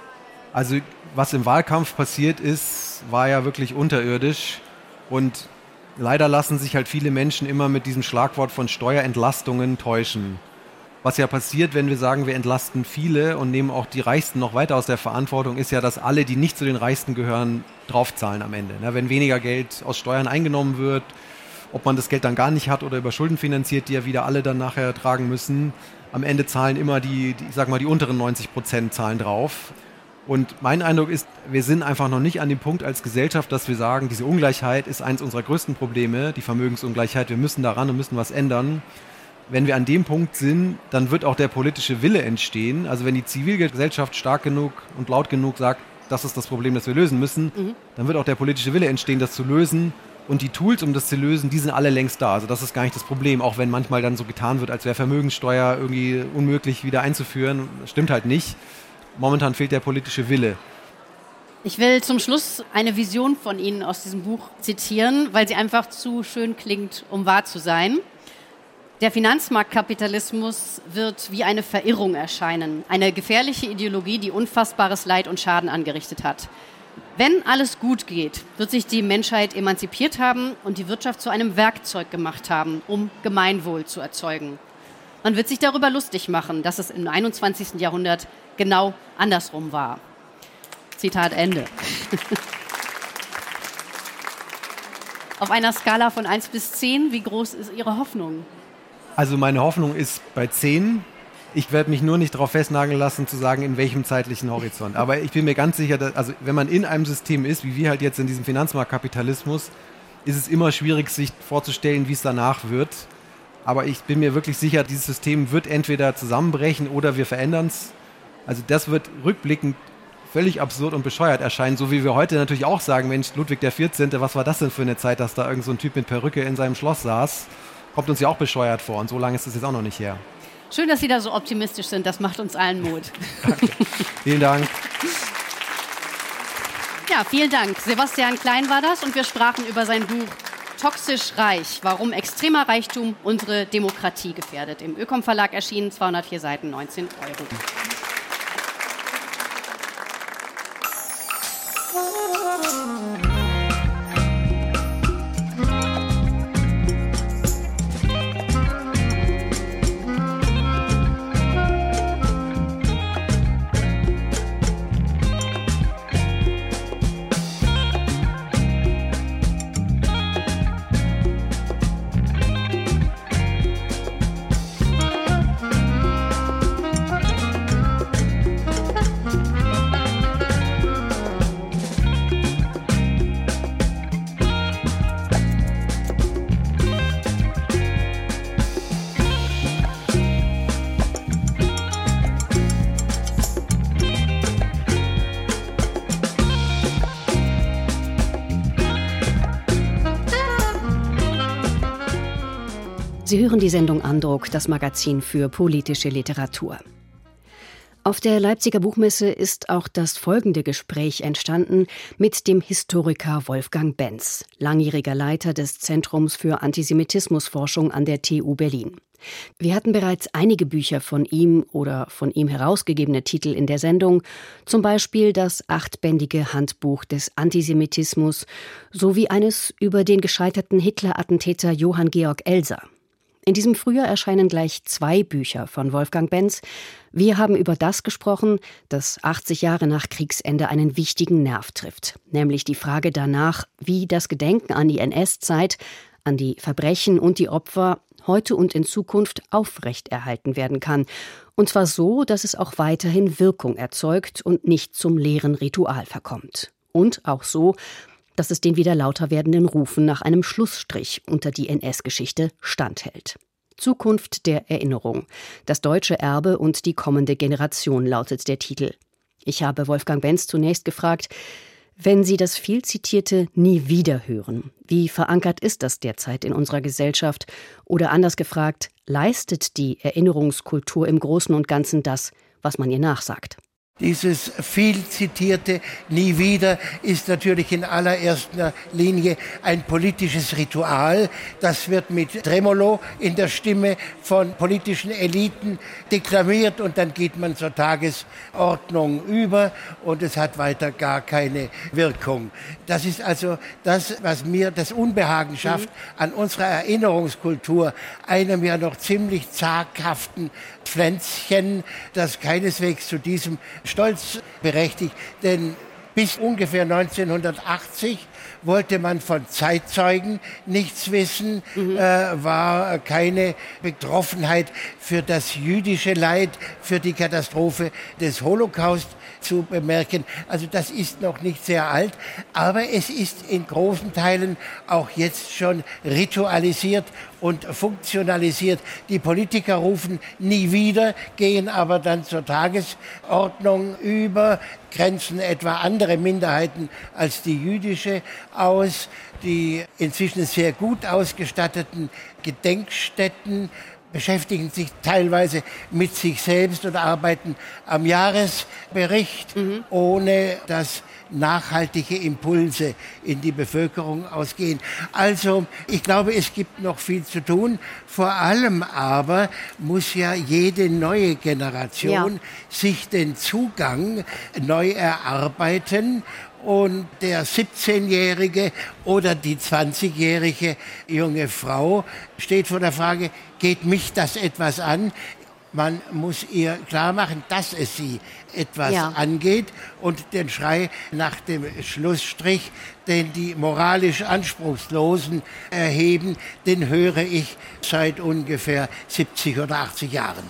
[SPEAKER 3] Also was im Wahlkampf passiert ist, war ja wirklich unterirdisch und leider lassen sich halt viele Menschen immer mit diesem Schlagwort von Steuerentlastungen täuschen. Was ja passiert, wenn wir sagen, wir entlasten viele und nehmen auch die Reichsten noch weiter aus der Verantwortung, ist ja, dass alle, die nicht zu den Reichsten gehören, draufzahlen am Ende. Wenn weniger Geld aus Steuern eingenommen wird, ob man das Geld dann gar nicht hat oder über Schulden finanziert, die ja wieder alle dann nachher tragen müssen. Am Ende zahlen immer die, die ich sag mal, die unteren neunzig Prozent zahlen drauf. Und mein Eindruck ist, wir sind einfach noch nicht an dem Punkt als Gesellschaft, dass wir sagen, diese Ungleichheit ist eines unserer größten Probleme, die Vermögensungleichheit. Wir müssen daran und müssen was ändern. Wenn wir an dem Punkt sind, dann wird auch der politische Wille entstehen. Also wenn die Zivilgesellschaft stark genug und laut genug sagt, das ist das Problem, das wir lösen müssen, mhm. dann wird auch der politische Wille entstehen, das zu lösen. Und die Tools, um das zu lösen, die sind alle längst da. Also das ist gar nicht das Problem, auch wenn manchmal dann so getan wird, als wäre Vermögenssteuer irgendwie unmöglich wieder einzuführen. Das stimmt halt nicht. Momentan fehlt der politische Wille.
[SPEAKER 4] Ich will zum Schluss eine Vision von Ihnen aus diesem Buch zitieren, weil sie einfach zu schön klingt, um wahr zu sein. Der Finanzmarktkapitalismus wird wie eine Verirrung erscheinen. Eine gefährliche Ideologie, die unfassbares Leid und Schaden angerichtet hat. Wenn alles gut geht, wird sich die Menschheit emanzipiert haben und die Wirtschaft zu einem Werkzeug gemacht haben, um Gemeinwohl zu erzeugen. Man wird sich darüber lustig machen, dass es im einundzwanzigsten Jahrhundert genau andersrum war. Zitat Ende. Auf einer Skala von eins bis zehn, wie groß ist Ihre Hoffnung?
[SPEAKER 3] Also meine Hoffnung ist bei zehn. Ich werde mich nur nicht darauf festnageln lassen, zu sagen, in welchem zeitlichen Horizont. Aber ich bin mir ganz sicher, dass, also wenn man in einem System ist, wie wir halt jetzt in diesem Finanzmarktkapitalismus, ist es immer schwierig, sich vorzustellen, wie es danach wird. Aber ich bin mir wirklich sicher, dieses System wird entweder zusammenbrechen oder wir verändern es. Also das wird rückblickend völlig absurd und bescheuert erscheinen, so wie wir heute natürlich auch sagen, Mensch, Ludwig der vierzehnte, was war das denn für eine Zeit, dass da irgend so ein Typ mit Perücke in seinem Schloss saß? Kommt uns ja auch bescheuert vor und so lange ist es jetzt auch noch nicht her.
[SPEAKER 4] Schön, dass Sie da so optimistisch sind. Das macht uns allen Mut.
[SPEAKER 3] Danke. Vielen Dank.
[SPEAKER 4] Ja, vielen Dank. Sebastian Klein war das und wir sprachen über sein Buch Toxisch reich, warum extremer Reichtum unsere Demokratie gefährdet. Im Ökom Verlag erschienen, zweihundertvier Seiten, neunzehn Euro.
[SPEAKER 2] Sie hören die Sendung Andruck, das Magazin für politische Literatur. Auf der Leipziger Buchmesse ist auch das folgende Gespräch entstanden mit dem Historiker Wolfgang Benz, langjähriger Leiter des Zentrums für Antisemitismusforschung an der T U Berlin. Wir hatten bereits einige Bücher von ihm oder von ihm herausgegebene Titel in der Sendung, zum Beispiel das achtbändige Handbuch des Antisemitismus sowie eines über den gescheiterten Hitler-Attentäter Johann Georg Elser. In diesem Frühjahr erscheinen gleich zwei Bücher von Wolfgang Benz. Wir haben über das gesprochen, das achtzig Jahre nach Kriegsende einen wichtigen Nerv trifft, nämlich die Frage danach, wie das Gedenken an die N S-Zeit, an die Verbrechen und die Opfer heute und in Zukunft aufrechterhalten werden kann. Und zwar so, dass es auch weiterhin Wirkung erzeugt und nicht zum leeren Ritual verkommt. Und auch so, dass es den wieder lauter werdenden Rufen nach einem Schlussstrich unter die N S-Geschichte standhält. Zukunft der Erinnerung. Das deutsche Erbe und die kommende Generation lautet der Titel. Ich habe Wolfgang Benz zunächst gefragt, wenn Sie das viel zitierte Nie wieder hören, wie verankert ist das derzeit in unserer Gesellschaft? Oder anders gefragt, leistet die Erinnerungskultur im Großen und Ganzen das, was man ihr nachsagt?
[SPEAKER 5] Dieses viel zitierte Nie wieder ist natürlich in allererster Linie ein politisches Ritual. Das wird mit Tremolo in der Stimme von politischen Eliten deklamiert und dann geht man zur Tagesordnung über und es hat weiter gar keine Wirkung. Das ist also das, was mir das Unbehagen schafft an unserer Erinnerungskultur, einem ja noch ziemlich zaghaften Pflänzchen, das keineswegs zu diesem Stolz berechtigt, denn bis ungefähr neunzehnhundertachtzig wollte man von Zeitzeugen nichts wissen, mhm. äh, war keine Betroffenheit für das jüdische Leid, für die Katastrophe des Holocaust zu bemerken. Also das ist noch nicht sehr alt, aber es ist in großen Teilen auch jetzt schon ritualisiert und funktionalisiert. Die Politiker rufen nie wieder, gehen aber dann zur Tagesordnung über, grenzen etwa andere Minderheiten als die jüdische aus. Die inzwischen sehr gut ausgestatteten Gedenkstätten beschäftigen sich teilweise mit sich selbst oder arbeiten am Jahresbericht, mhm. ohne dass nachhaltige Impulse in die Bevölkerung ausgehen. Also ich glaube, es gibt noch viel zu tun. Vor allem aber muss ja jede neue Generation ja. sich den Zugang neu erarbeiten. Und der siebzehnjährige oder die zwanzigjährige junge Frau steht vor der Frage, geht mich das etwas an? Man muss ihr klar machen, dass es sie etwas ja. angeht und den Schrei nach dem Schlussstrich, den die moralisch Anspruchslosen erheben, den höre ich seit ungefähr siebzig oder achtzig Jahren.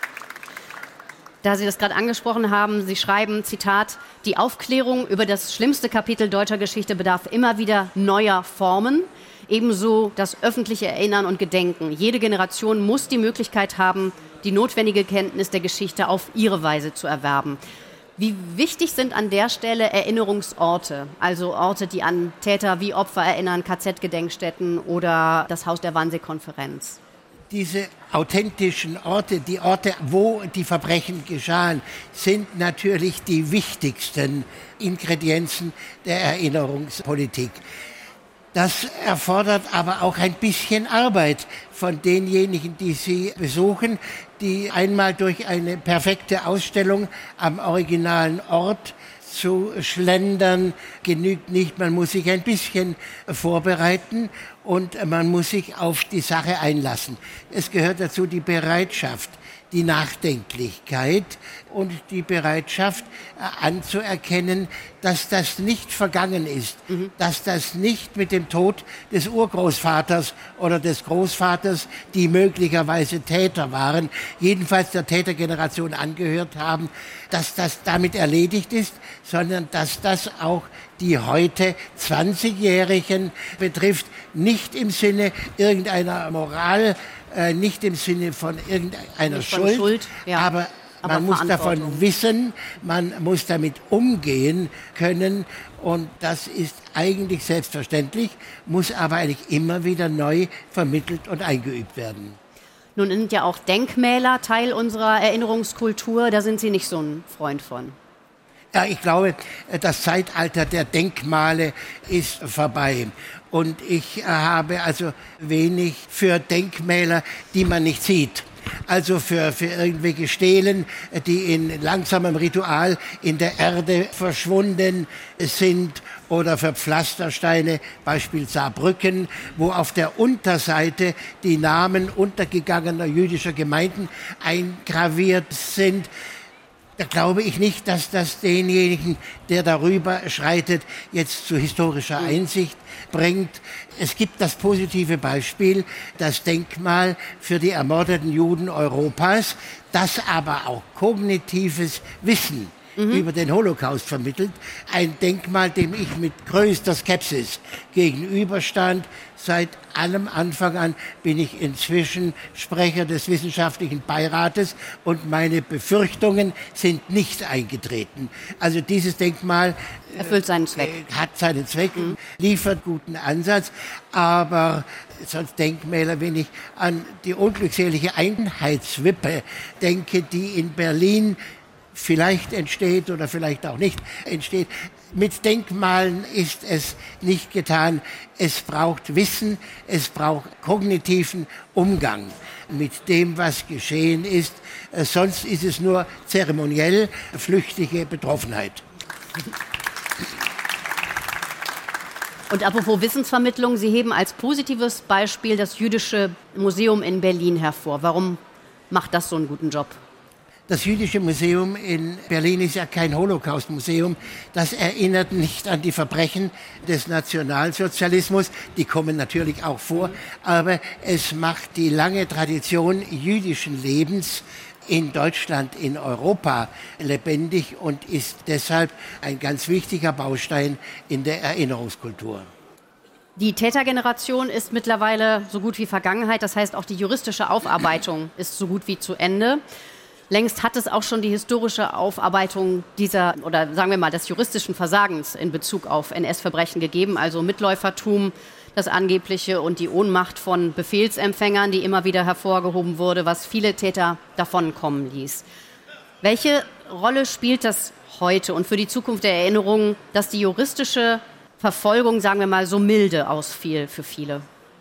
[SPEAKER 4] Da Sie das gerade angesprochen haben, Sie schreiben, Zitat, die Aufklärung über das schlimmste Kapitel deutscher Geschichte bedarf immer wieder neuer Formen. Ebenso das öffentliche Erinnern und Gedenken. Jede Generation muss die Möglichkeit haben, die notwendige Kenntnis der Geschichte auf ihre Weise zu erwerben. Wie wichtig sind an der Stelle Erinnerungsorte, also Orte, die an Täter wie Opfer erinnern, K Z-Gedenkstätten oder das Haus der Wannsee-Konferenz?
[SPEAKER 5] Diese authentischen Orte, die Orte, wo die Verbrechen geschahen, sind natürlich die wichtigsten Ingredienzen der Erinnerungspolitik. Das erfordert aber auch ein bisschen Arbeit von denjenigen, die sie besuchen, die einmal durch eine perfekte Ausstellung am originalen Ort zu schlendern genügt nicht. Man muss sich ein bisschen vorbereiten und man muss sich auf die Sache einlassen. Es gehört dazu die Bereitschaft, die Nachdenklichkeit und die Bereitschaft äh, anzuerkennen, dass das nicht vergangen ist, mhm. dass das nicht mit dem Tod des Urgroßvaters oder des Großvaters, die möglicherweise Täter waren, jedenfalls der Tätergeneration angehört haben, dass das damit erledigt ist, sondern dass das auch die heute zwanzigjährigen betrifft, nicht im Sinne irgendeiner Moral, äh, nicht im Sinne von irgendeiner
[SPEAKER 4] nicht von
[SPEAKER 5] Schuld,
[SPEAKER 4] Schuld ja.
[SPEAKER 5] aber
[SPEAKER 4] Aber
[SPEAKER 5] man muss davon wissen, man muss damit umgehen können und das ist eigentlich selbstverständlich, muss aber eigentlich immer wieder neu vermittelt und eingeübt werden.
[SPEAKER 4] Nun sind ja auch Denkmäler Teil unserer Erinnerungskultur, da sind Sie nicht so ein Freund von.
[SPEAKER 5] Ja, ich glaube, das Zeitalter der Denkmale ist vorbei. Und ich habe also wenig für Denkmäler, die man nicht sieht. Also für, für irgendwelche Stelen, die in langsamem Ritual in der Erde verschwunden sind, oder für Pflastersteine, Beispiel Saarbrücken, wo auf der Unterseite die Namen untergegangener jüdischer Gemeinden eingraviert sind. Da glaube ich nicht, dass das denjenigen, der darüber schreitet, jetzt zu historischer Einsicht bringt. Es gibt das positive Beispiel, das Denkmal für die ermordeten Juden Europas, das aber auch kognitives Wissen Mhm. über den Holocaust vermittelt. Ein Denkmal, dem ich mit größter Skepsis gegenüberstand. Seit allem Anfang an bin ich inzwischen Sprecher des wissenschaftlichen Beirates und meine Befürchtungen sind nicht eingetreten. Also dieses Denkmal
[SPEAKER 4] erfüllt seinen Zweck.
[SPEAKER 5] Äh, hat seinen Zweck, mhm. liefert guten Ansatz, aber sonst Denkmäler, wenn ich an die unglückselige Einheitswippe denke, die in Berlin vielleicht entsteht oder vielleicht auch nicht entsteht. Mit Denkmalen ist es nicht getan. Es braucht Wissen, es braucht kognitiven Umgang mit dem, was geschehen ist. Sonst ist es nur zeremoniell flüchtige Betroffenheit.
[SPEAKER 4] Und apropos Wissensvermittlung, Sie heben als positives Beispiel das Jüdische Museum in Berlin hervor. Warum macht das so einen guten Job?
[SPEAKER 5] Das Jüdische Museum in Berlin ist ja kein Holocaust-Museum. Das erinnert nicht an die Verbrechen des Nationalsozialismus. Die kommen natürlich auch vor. Aber es macht die lange Tradition jüdischen Lebens in Deutschland, in Europa lebendig und ist deshalb ein ganz wichtiger Baustein in der Erinnerungskultur.
[SPEAKER 4] Die Tätergeneration ist mittlerweile so gut wie Vergangenheit. Das heißt, auch die juristische Aufarbeitung ist so gut wie zu Ende. Längst hat es auch schon die historische Aufarbeitung dieser, oder sagen wir mal, des juristischen Versagens in Bezug auf N S-Verbrechen gegeben, also Mitläufertum, das angebliche und die Ohnmacht von Befehlsempfängern, die immer wieder hervorgehoben wurde, was viele Täter davonkommen ließ. Welche Rolle spielt das heute und für die Zukunft der Erinnerung, dass die juristische Verfolgung, sagen wir mal, so milde ausfiel für viele?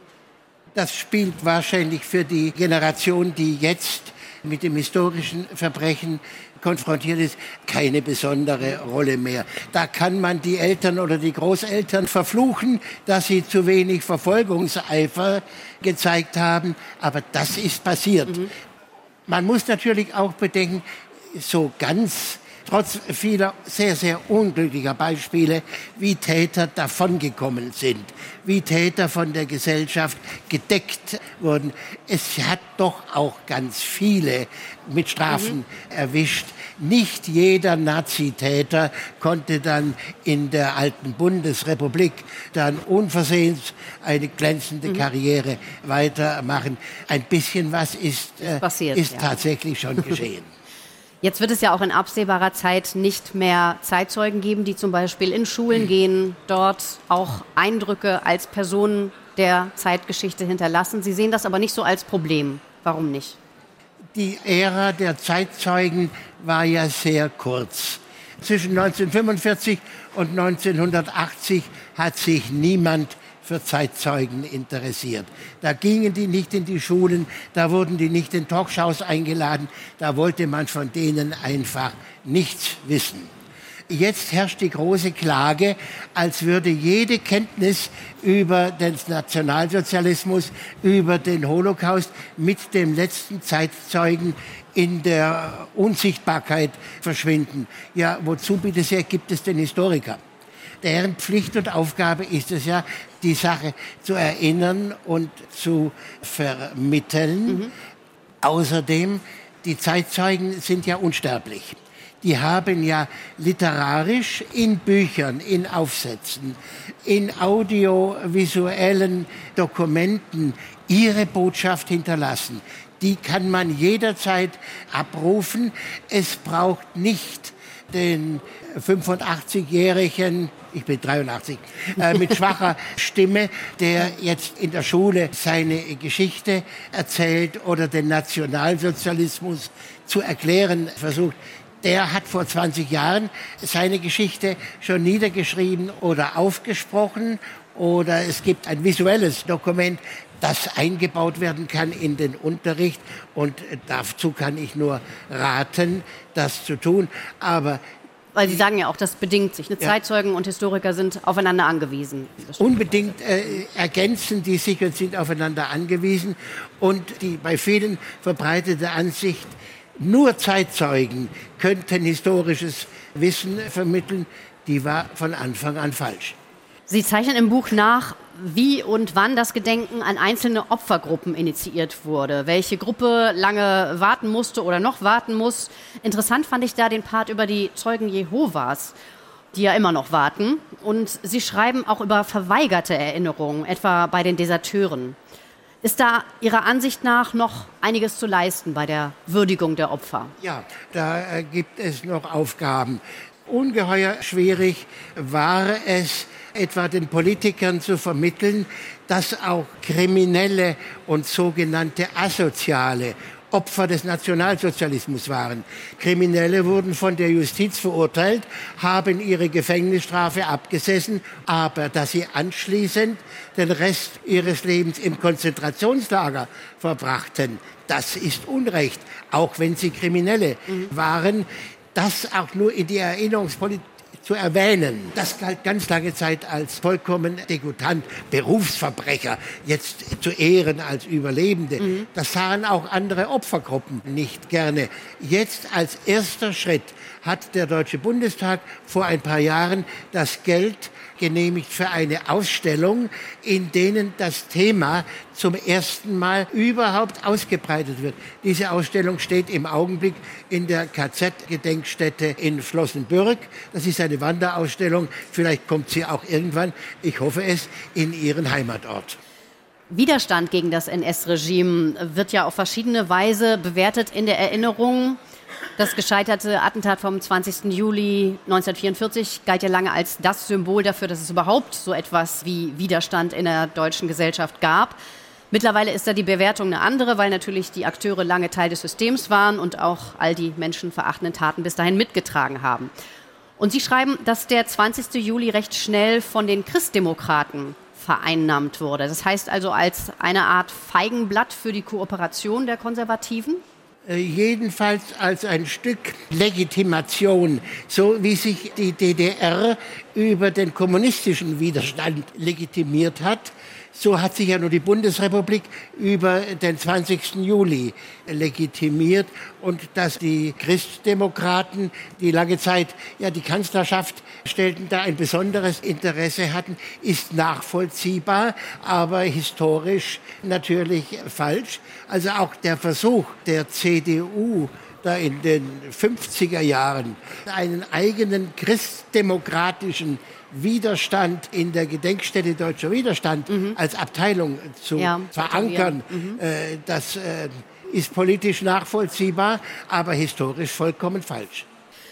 [SPEAKER 5] Das spielt wahrscheinlich für die Generation, die jetzt mit dem historischen Verbrechen konfrontiert ist, keine besondere Rolle mehr. Da kann man die Eltern oder die Großeltern verfluchen, dass sie zu wenig Verfolgungseifer gezeigt haben, aber das ist passiert. Mhm. Man muss natürlich auch bedenken, so ganz trotz vieler sehr, sehr unglücklicher Beispiele, wie Täter davongekommen sind, wie Täter von der Gesellschaft gedeckt wurden. Es hat doch auch ganz viele mit Strafen mhm. erwischt. Nicht jeder Nazitäter konnte dann in der alten Bundesrepublik dann unversehens eine glänzende mhm. Karriere weitermachen. Ein bisschen was ist, äh, passiert, ist ja. tatsächlich schon geschehen.
[SPEAKER 4] Jetzt wird es ja auch in absehbarer Zeit nicht mehr Zeitzeugen geben, die zum Beispiel in Schulen gehen, dort auch Eindrücke als Personen der Zeitgeschichte hinterlassen. Sie sehen das aber nicht so als Problem. Warum nicht?
[SPEAKER 5] Die Ära der Zeitzeugen war ja sehr kurz. Zwischen neunzehnhundertfünfundvierzig und neunzehnhundertachtzig hat sich niemand für Zeitzeugen interessiert. Da gingen die nicht in die Schulen, da wurden die nicht in Talkshows eingeladen, da wollte man von denen einfach nichts wissen. Jetzt herrscht die große Klage, als würde jede Kenntnis über den Nationalsozialismus, über den Holocaust mit dem letzten Zeitzeugen in der Unsichtbarkeit verschwinden. Ja, wozu bitte sehr gibt es den Historiker? Deren Pflicht und Aufgabe ist es ja, die Sache zu erinnern und zu vermitteln. Mhm. Außerdem, die Zeitzeugen sind ja unsterblich. Die haben ja literarisch in Büchern, in Aufsätzen, in audiovisuellen Dokumenten ihre Botschaft hinterlassen. die kann man jederzeit abrufen. Es braucht nicht den fünfundachtzigjährigen, ich bin dreiundachtzig, äh, mit schwacher Stimme, der jetzt in der Schule seine Geschichte erzählt oder den Nationalsozialismus zu erklären versucht. Der hat vor zwanzig Jahren seine Geschichte schon niedergeschrieben oder aufgesprochen, oder es gibt ein visuelles Dokument, das eingebaut werden kann in den Unterricht, und dazu kann ich nur raten, das zu tun. Aber
[SPEAKER 4] weil Sie sagen ja auch, das bedingt sich. Ne? Ja. Zeitzeugen und Historiker sind aufeinander angewiesen.
[SPEAKER 5] Unbedingt äh, ergänzen die sich und sind aufeinander angewiesen. Und die bei vielen verbreitete Ansicht, nur Zeitzeugen könnten historisches Wissen vermitteln, die war von Anfang an falsch.
[SPEAKER 4] Sie zeichnen im Buch nach, wie und wann das Gedenken an einzelne Opfergruppen initiiert wurde. Welche Gruppe lange warten musste oder noch warten muss. Interessant fand ich da den Part über die Zeugen Jehovas, die ja immer noch warten. Und Sie schreiben auch über verweigerte Erinnerungen, etwa bei den Deserteuren. Ist da Ihrer Ansicht nach noch einiges zu leisten bei der Würdigung der Opfer?
[SPEAKER 5] Ja, da äh, gibt es noch Aufgaben. Ungeheuer schwierig war es, etwa den Politikern zu vermitteln, dass auch Kriminelle und sogenannte Asoziale Opfer des Nationalsozialismus waren. Kriminelle wurden von der Justiz verurteilt, haben ihre Gefängnisstrafe abgesessen, aber dass sie anschließend den Rest ihres Lebens im Konzentrationslager verbrachten, das ist Unrecht, auch wenn sie Kriminelle mhm. waren. Das auch nur in die Erinnerungspolitik zu erwähnen. Das galt ganz lange Zeit als vollkommen degutant, Berufsverbrecher, jetzt zu ehren als Überlebende. Mhm. Das sahen auch andere Opfergruppen nicht gerne. Jetzt als erster Schritt hat der Deutsche Bundestag vor ein paar Jahren das Geld genehmigt für eine Ausstellung, in denen das Thema zum ersten Mal überhaupt ausgebreitet wird. Diese Ausstellung steht im Augenblick in der K Z-Gedenkstätte in Flossenbürg. Das ist eine Wanderausstellung. Vielleicht kommt sie auch irgendwann, ich hoffe es, in Ihren Heimatort.
[SPEAKER 4] Widerstand gegen das N S-Regime wird ja auf verschiedene Weise bewertet in der Erinnerung. Das gescheiterte Attentat vom zwanzigsten Juli neunzehnhundertvierundvierzig galt ja lange als das Symbol dafür, dass es überhaupt so etwas wie Widerstand in der deutschen Gesellschaft gab. Mittlerweile ist da die Bewertung eine andere, weil natürlich die Akteure lange Teil des Systems waren und auch all die menschenverachtenden Taten bis dahin mitgetragen haben. Und Sie schreiben, dass der zwanzigsten Juli recht schnell von den Christdemokraten vereinnahmt wurde. Das heißt also als eine Art Feigenblatt für die Kooperation der Konservativen?
[SPEAKER 5] Jedenfalls als ein Stück Legitimation, so wie sich die D D R über den kommunistischen Widerstand legitimiert hat. So hat sich ja nur die Bundesrepublik über den zwanzigsten Juli legitimiert. Und dass die Christdemokraten, die lange Zeit ja die Kanzlerschaft stellten, da ein besonderes Interesse hatten, ist nachvollziehbar, aber historisch natürlich falsch. Also auch der Versuch der C D U, da in den fünfziger Jahren einen eigenen christdemokratischen Widerstand in der Gedenkstätte Deutscher Widerstand mhm. als Abteilung zu ja, verankern, mhm. äh, das äh, ist politisch nachvollziehbar, aber historisch vollkommen falsch.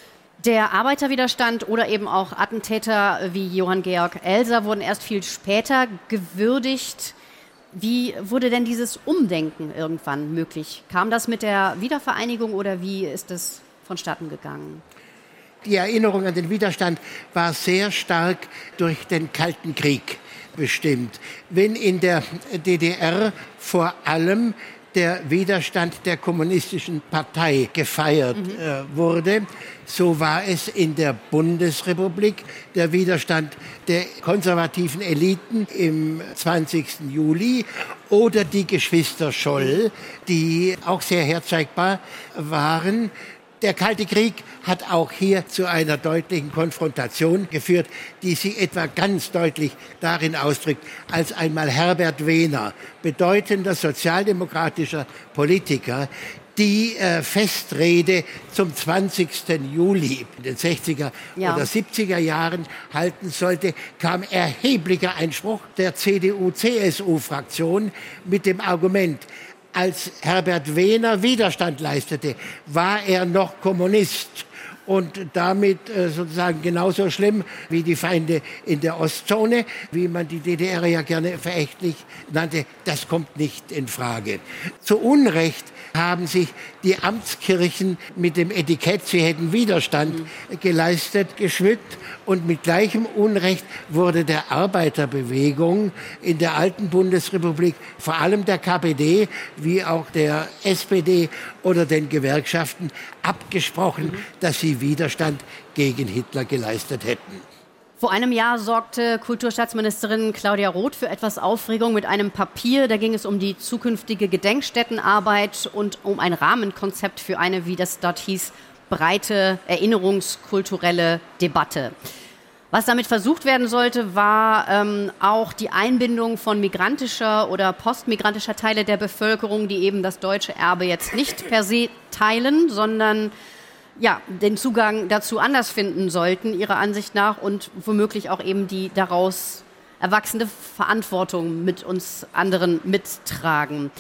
[SPEAKER 4] Der Arbeiterwiderstand oder eben auch Attentäter wie Johann Georg Elser wurden erst viel später gewürdigt. Wie wurde denn dieses Umdenken irgendwann möglich? Kam das mit der Wiedervereinigung oder wie ist das vonstatten gegangen?
[SPEAKER 5] Die Erinnerung an den Widerstand war sehr stark durch den Kalten Krieg bestimmt. Wenn in der D D R vor allem der Widerstand der kommunistischen Partei gefeiert mhm. äh, wurde, so war es in der Bundesrepublik der Widerstand der konservativen Eliten im zwanzigsten Juli oder die Geschwister Scholl, die auch sehr herzeigbar waren. Der Kalte Krieg hat auch hier zu einer deutlichen Konfrontation geführt, die sich etwa ganz deutlich darin ausdrückt, als einmal Herbert Wehner, bedeutender sozialdemokratischer Politiker, die äh, Festrede zum zwanzigsten Juli in den sechziger ja. oder siebziger Jahren halten sollte, kam erheblicher Einspruch der C D U C S U-Fraktion mit dem Argument, als Herbert Wehner Widerstand leistete, war er noch Kommunist. Und damit äh, sozusagen genauso schlimm wie die Feinde in der Ostzone, wie man die D D R ja gerne verächtlich nannte, das kommt nicht in Frage. Zu Unrecht haben sich die Amtskirchen mit dem Etikett, sie hätten Widerstand mhm. geleistet, geschmückt. Und mit gleichem Unrecht wurde der Arbeiterbewegung in der alten Bundesrepublik, vor allem der K P D, wie auch der S P D oder den Gewerkschaften, abgesprochen, mhm. dass sie Widerstand gegen Hitler geleistet hätten.
[SPEAKER 4] Vor einem Jahr sorgte Kulturstaatsministerin Claudia Roth für etwas Aufregung mit einem Papier. Da ging es um die zukünftige Gedenkstättenarbeit und um ein Rahmenkonzept für eine, wie das dort hieß, breite erinnerungskulturelle Debatte. Was damit versucht werden sollte, war ähm, auch die Einbindung von migrantischer oder postmigrantischer Teile der Bevölkerung, die eben das deutsche Erbe jetzt nicht per se teilen, sondern ja, den Zugang dazu anders finden sollten, ihrer Ansicht nach, und womöglich auch eben die daraus erwachsene Verantwortung mit uns anderen mittragen.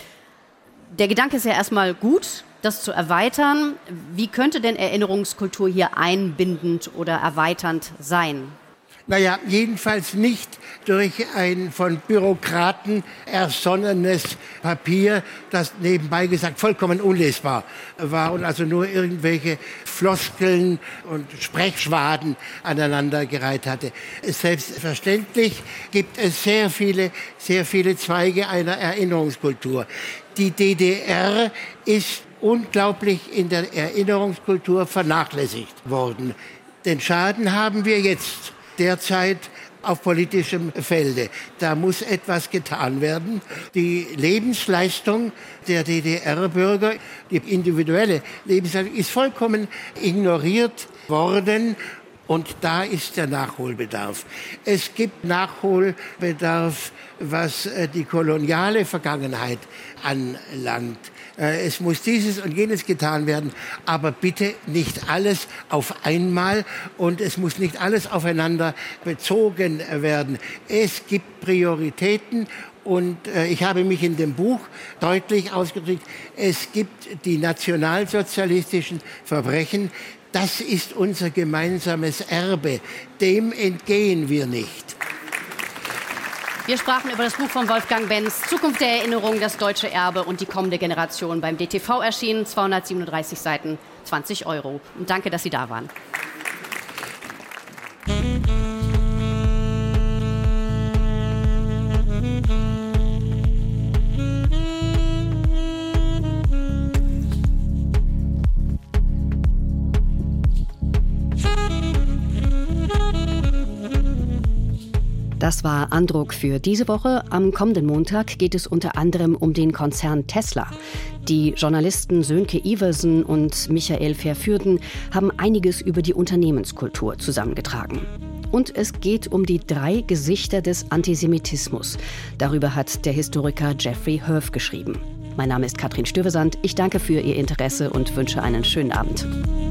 [SPEAKER 4] Der Gedanke ist ja erstmal gut, das zu erweitern. Wie könnte denn Erinnerungskultur hier einbindend oder erweiternd sein?
[SPEAKER 5] Naja, jedenfalls nicht durch ein von Bürokraten ersonnenes Papier, das nebenbei gesagt vollkommen unlesbar war und also nur irgendwelche Floskeln und Sprechschwaden aneinandergereiht hatte. Selbstverständlich gibt es sehr viele, sehr viele Zweige einer Erinnerungskultur. Die D D R ist unglaublich in der Erinnerungskultur vernachlässigt worden. Den Schaden haben wir jetzt derzeit auf politischem Felde. Da muss etwas getan werden. Die Lebensleistung der D D R-Bürger, die individuelle Lebensleistung, ist vollkommen ignoriert worden. Und da ist der Nachholbedarf. Es gibt Nachholbedarf, was die koloniale Vergangenheit anlangt. Es muss dieses und jenes getan werden, aber bitte nicht alles auf einmal, und es muss nicht alles aufeinander bezogen werden. Es gibt Prioritäten. Und äh, ich habe mich in dem Buch deutlich ausgedrückt, es gibt die nationalsozialistischen Verbrechen. Das ist unser gemeinsames Erbe. Dem entgehen wir nicht.
[SPEAKER 4] Wir sprachen über das Buch von Wolfgang Benz, Zukunft der Erinnerung, das deutsche Erbe und die kommende Generation, beim D T V erschienen, zweihundertsiebenunddreißig Seiten, zwanzig Euro. Und danke, dass Sie da waren.
[SPEAKER 2] Das war Andruck für diese Woche. Am kommenden Montag geht es unter anderem um den Konzern Tesla. Die Journalisten Sönke Iversen und Michael Verfürden haben einiges über die Unternehmenskultur zusammengetragen. Und es geht um die drei Gesichter des Antisemitismus. Darüber hat der Historiker Jeffrey Herf geschrieben. Mein Name ist Katrin Stuyvesant. Ich danke für Ihr Interesse und wünsche einen schönen Abend.